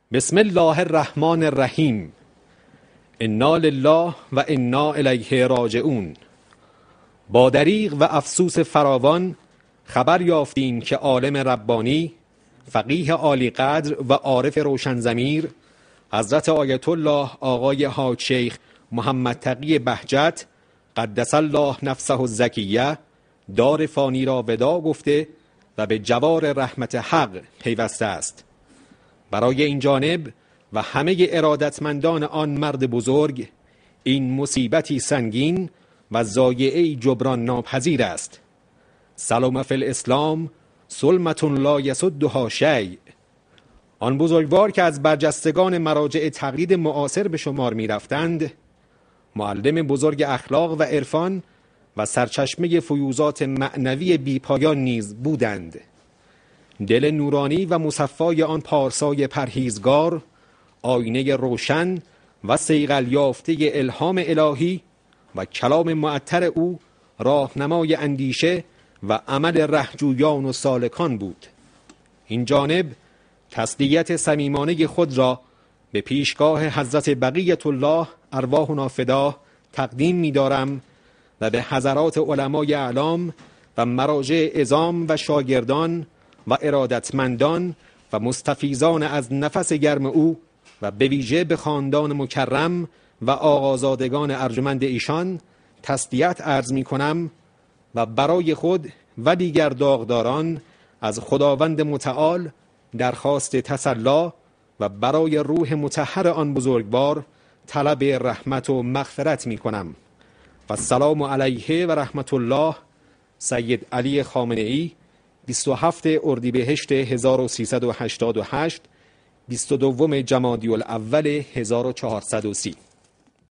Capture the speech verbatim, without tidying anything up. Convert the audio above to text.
بسم الله الرحمن الرحیم. انا لله و انا الیه راجعون. با دریغ و افسوس فراوان خبر یافتیم که عالم ربانی، فقیه عالی قدر و عارف روشن ضمیر حضرت آیت الله آقای حاج شیخ محمد تقی بهجت قدس الله نفسه الزکیه دار فانی را ودا گفته و به جوار رحمت حق پیوسته است. برای این جانب و همه ارادتمندان آن مرد بزرگ این مصیبتی سنگین و ضایعه‌ای جبران ناپذیر است. سلام فی الاسلام سلمة لا یسدها شیء. آن بزرگوار که از برجستگان مراجع تقلید معاصر به شمار می رفتند، معلم بزرگ اخلاق و عرفان و سرچشمه فیوزات معنوی بیپایان نیز بودند. دل نورانی و مصفای آن پارسای پرهیزگار، آینه روشن و صیقل یافته الهام الهی و کلام معطر او راهنمای اندیشه و عمل رهجویان و سالکان بود. این جانب تسلیت صمیمانه خود را به پیشگاه حضرت بقیت الله ارواحنا فدا تقدیم می دارم و به حضرات علمای اعلام و مراجع عظام و شاگردان و ارادتمندان و مستفیضان از نفس گرم او و به ویژه به خاندان مکرم و آقازادگان ارجمند ایشان تسلیت عرض می کنم و برای خود و دیگر داغداران از خداوند متعال درخواست تسلا و برای روح مطهر آن بزرگوار طلب رحمت و مغفرت می کنم. و السلام علیه و رحمت الله. سید علی خامنه‌ای، بیست و هفتم اردیبهشت هزار و سیصد و هشتاد و هشت، بیست و دوم جمادی الاول هزار و چهارصد و سی.